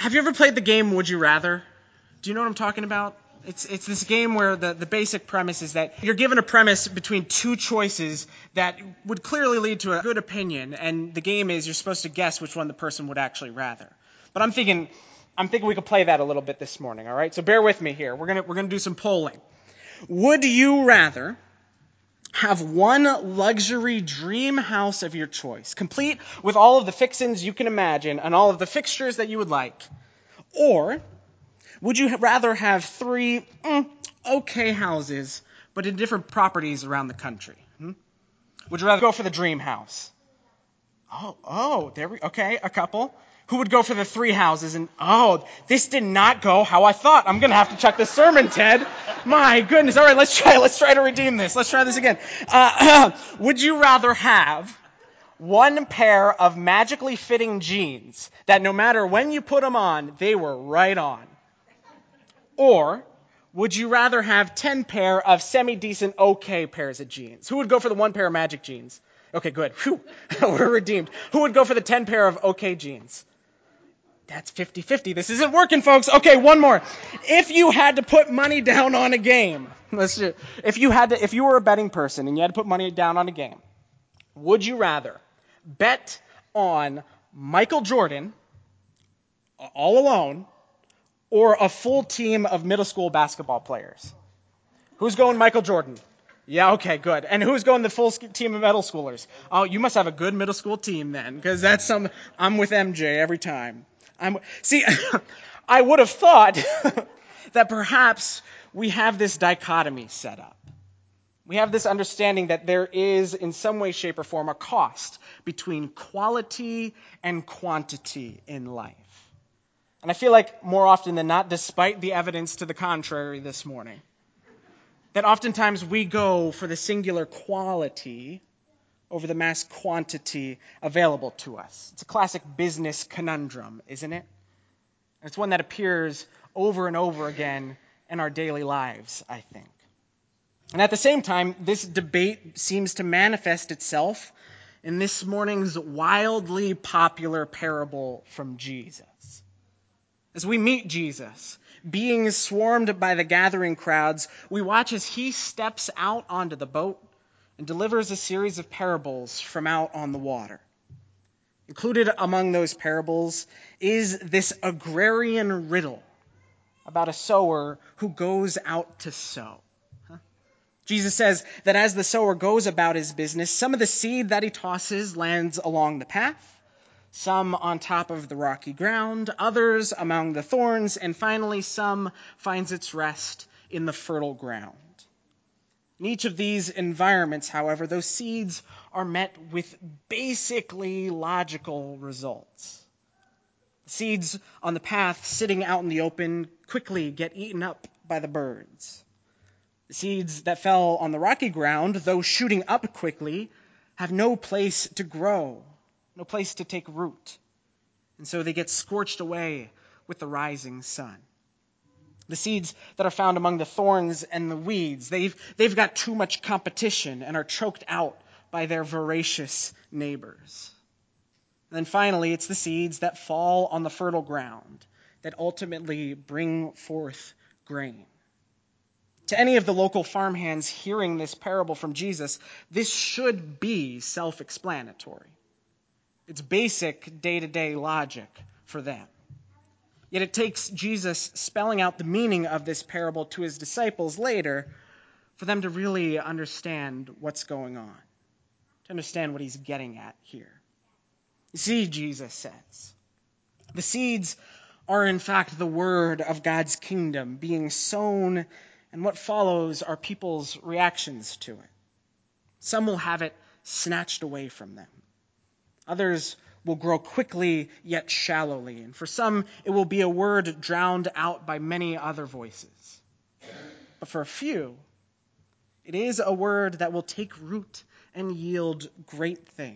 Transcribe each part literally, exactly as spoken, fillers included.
Have you ever played the game Would You Rather? Do you know what I'm talking about? It's it's this game where the, the basic premise is that you're given a premise between two choices that would clearly lead to a good opinion, and the game is you're supposed to guess which one the person would actually rather. But I'm thinking I'm thinking we could play that a little bit this morning, all right? So bear with me here. We're gonna we're gonna do some polling. Would you rather have one luxury dream house of your choice, complete with all of the fixings you can imagine and all of the fixtures that you would like, or would you rather have three mm, okay houses, but in different properties around the country? Hmm? Would you rather go for the dream house? Oh, oh, there we, okay, a couple. Who would go for the three houses? And, oh, this did not go how I thought. I'm going to have to check this sermon, Ted. My goodness. All right, let's try, let's try to redeem this. Let's try this again. Uh, would you rather have one pair of magically fitting jeans that no matter when you put them on, they were right on? Or would you rather have ten pair of semi-decent, okay pairs of jeans? Who would go for the one pair of magic jeans? Okay, good. Whew. We're redeemed. Who would go for the ten pair of okay jeans? That's fifty-fifty. This isn't working, folks. Okay, one more. If you had to put money down on a game, let's just, if you had to, if you were a betting person and you had to put money down on a game, would you rather bet on Michael Jordan all alone, or a full team of middle school basketball players? Who's going Michael Jordan? Yeah, okay, good. And who's going the full team of middle schoolers? Oh, you must have a good middle school team then, because that's some. I'm with M J every time. I'm see. I would have thought that perhaps we have this dichotomy set up. We have this understanding that there is, in some way, shape, or form, a cost between quality and quantity in life. And I feel like more often than not, despite the evidence to the contrary this morning, that oftentimes we go for the singular quality over the mass quantity available to us. It's a classic business conundrum, isn't it? And it's one that appears over and over again in our daily lives, I think. And at the same time, this debate seems to manifest itself in this morning's wildly popular parable from Jesus. As we meet Jesus, being swarmed by the gathering crowds, we watch as he steps out onto the boat and delivers a series of parables from out on the water. Included among those parables is this agrarian riddle about a sower who goes out to sow. Huh? Jesus says that as the sower goes about his business, some of the seed that he tosses lands along the path, some on top of the rocky ground, others among the thorns, and finally some finds its rest in the fertile ground. In each of these environments, however, those seeds are met with basically logical results. The seeds on the path sitting out in the open quickly get eaten up by the birds. The seeds that fell on the rocky ground, though shooting up quickly, have no place to grow, no place to take root. And so they get scorched away with the rising sun. The seeds that are found among the thorns and the weeds, they've, they've got too much competition and are choked out by their voracious neighbors. And then finally, it's the seeds that fall on the fertile ground that ultimately bring forth grain. To any of the local farmhands hearing this parable from Jesus, this should be self-explanatory. It's basic day-to-day logic for them. Yet it takes Jesus spelling out the meaning of this parable to his disciples later for them to really understand what's going on, to understand what he's getting at here. You see, Jesus says, the seeds are in fact the word of God's kingdom being sown, and what follows are people's reactions to it. Some will have it snatched away from them. Others will grow quickly yet shallowly, and for some it will be a word drowned out by many other voices. But for a few, it is a word that will take root and yield great things.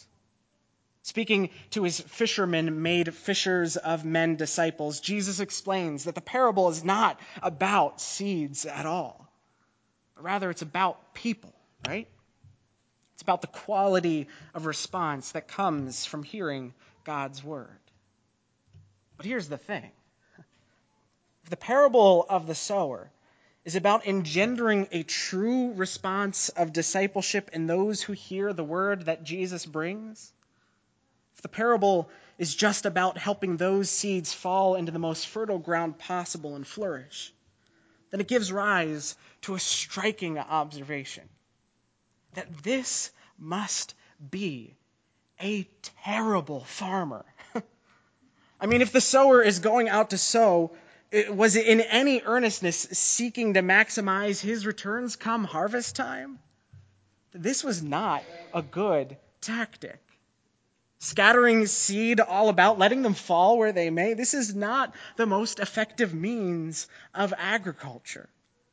Speaking to his fishermen made fishers of men disciples, Jesus explains that the parable is not about seeds at all, but rather it's about people, right? It's about the quality of response that comes from hearing God's word. But here's the thing. The parable of the sower is about engendering a true response of discipleship in those who hear the word that Jesus brings. If the parable is just about helping those seeds fall into the most fertile ground possible and flourish, then it gives rise to a striking observation that this must be a terrible farmer. I mean, if the sower is going out to sow, was it in any earnestness seeking to maximize his returns come harvest time? This was not a good tactic. Scattering seed all about, letting them fall where they may, this is not the most effective means of agriculture.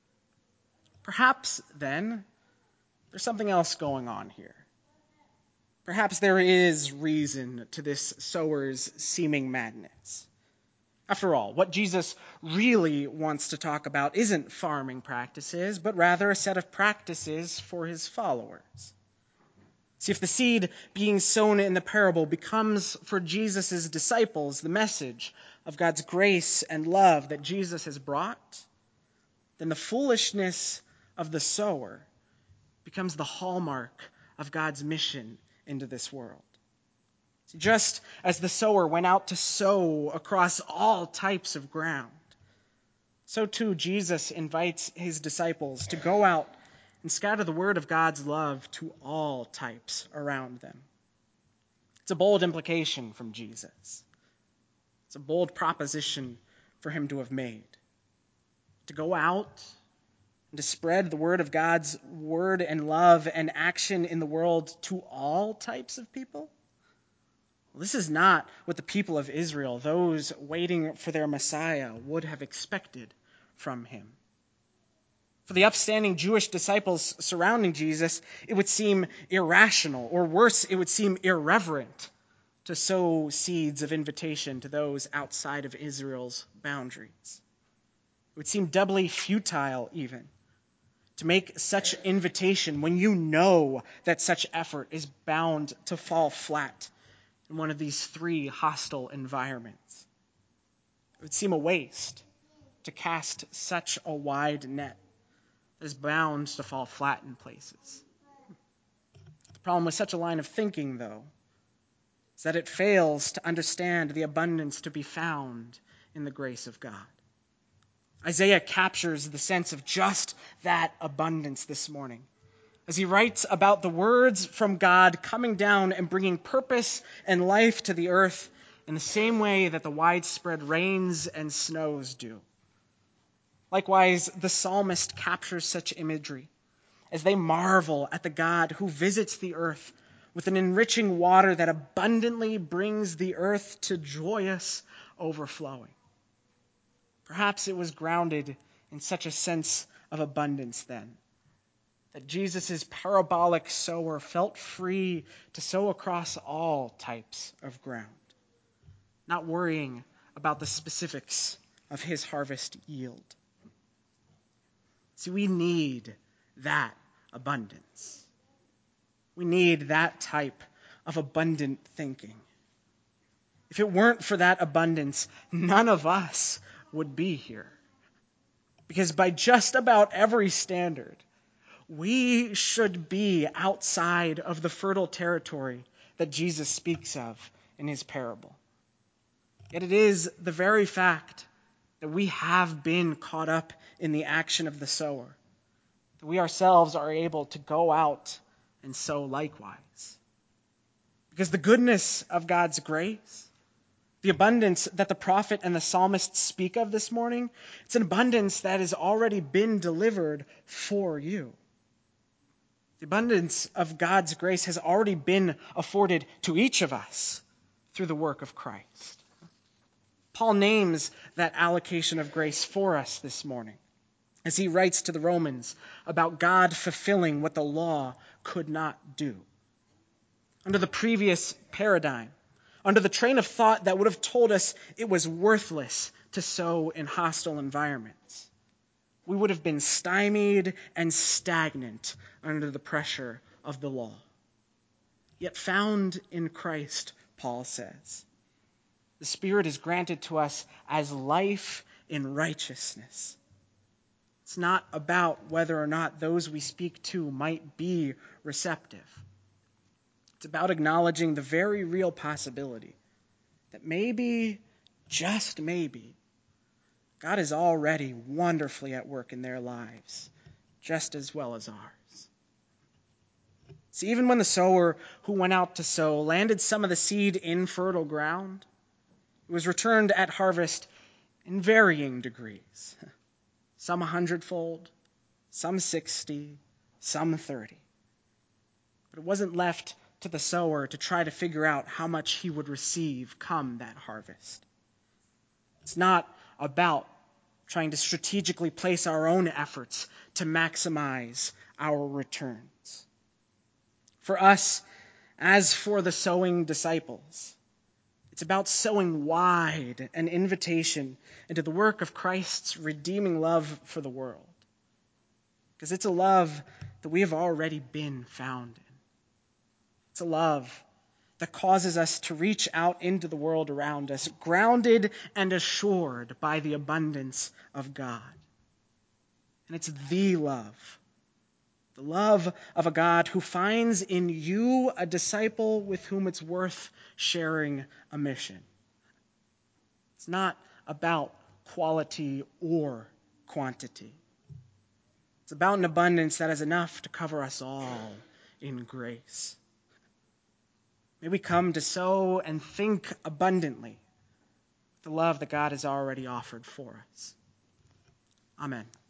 Perhaps, then, there's something else going on here. Perhaps there is reason to this sower's seeming madness. After all, what Jesus really wants to talk about isn't farming practices, but rather a set of practices for his followers. See, if the seed being sown in the parable becomes for Jesus' disciples the message of God's grace and love that Jesus has brought, then the foolishness of the sower becomes the hallmark of God's mission into this world. See, just as the sower went out to sow across all types of ground, so too Jesus invites his disciples to go out and scatter the word of God's love to all types around them. It's a bold implication from Jesus. It's a bold proposition for him to have made. To go out and to spread the word of God's word and love and action in the world to all types of people? Well, this is not what the people of Israel, those waiting for their Messiah, would have expected from him. For the upstanding Jewish disciples surrounding Jesus, it would seem irrational, or worse, it would seem irreverent to sow seeds of invitation to those outside of Israel's boundaries. It would seem doubly futile, even, to make such invitation when you know that such effort is bound to fall flat in one of these three hostile environments. It would seem a waste to cast such a wide net that is bound to fall flat in places. The problem with such a line of thinking, though, is that it fails to understand the abundance to be found in the grace of God. Isaiah captures the sense of just that abundance this morning as he writes about the words from God coming down and bringing purpose and life to the earth in the same way that the widespread rains and snows do. Likewise, the psalmist captures such imagery as they marvel at the God who visits the earth with an enriching water that abundantly brings the earth to joyous overflowing. Perhaps it was grounded in such a sense of abundance then, that Jesus' parabolic sower felt free to sow across all types of ground, not worrying about the specifics of his harvest yield. See, we need that abundance. We need that type of abundant thinking. If it weren't for that abundance, none of us would be here. Because by just about every standard, we should be outside of the fertile territory that Jesus speaks of in his parable. Yet it is the very fact that we have been caught up in the action of the sower that we ourselves are able to go out and sow likewise. Because the goodness of God's grace, the abundance that the prophet and the psalmist speak of this morning, it's an abundance that has already been delivered for you. The abundance of God's grace has already been afforded to each of us through the work of Christ. Paul names that allocation of grace for us this morning as he writes to the Romans about God fulfilling what the law could not do. Under the previous paradigm, under the train of thought that would have told us it was worthless to sow in hostile environments, we would have been stymied and stagnant under the pressure of the law. Yet found in Christ, Paul says, The Spirit is granted to us as life in righteousness. It's not about whether or not those we speak to might be receptive. It's about acknowledging the very real possibility that maybe, just maybe, God is already wonderfully at work in their lives, just as well as ours. See, even when the sower who went out to sow landed some of the seed in fertile ground, it was returned at harvest in varying degrees. Some a hundredfold, some sixty, some thirty. But it wasn't left to the sower to try to figure out how much he would receive come that harvest. It's not about trying to strategically place our own efforts to maximize our returns. For us, as for the sowing disciples, it's about sowing wide an invitation into the work of Christ's redeeming love for the world. Because it's a love that we have already been found in. It's a love that causes us to reach out into the world around us, grounded and assured by the abundance of God. And it's the love, the love of a God who finds in you a disciple with whom it's worth sharing a mission. It's not about quality or quantity. It's about an abundance that is enough to cover us all in grace. May we come to sow and think abundantly the love that God has already offered for us. Amen.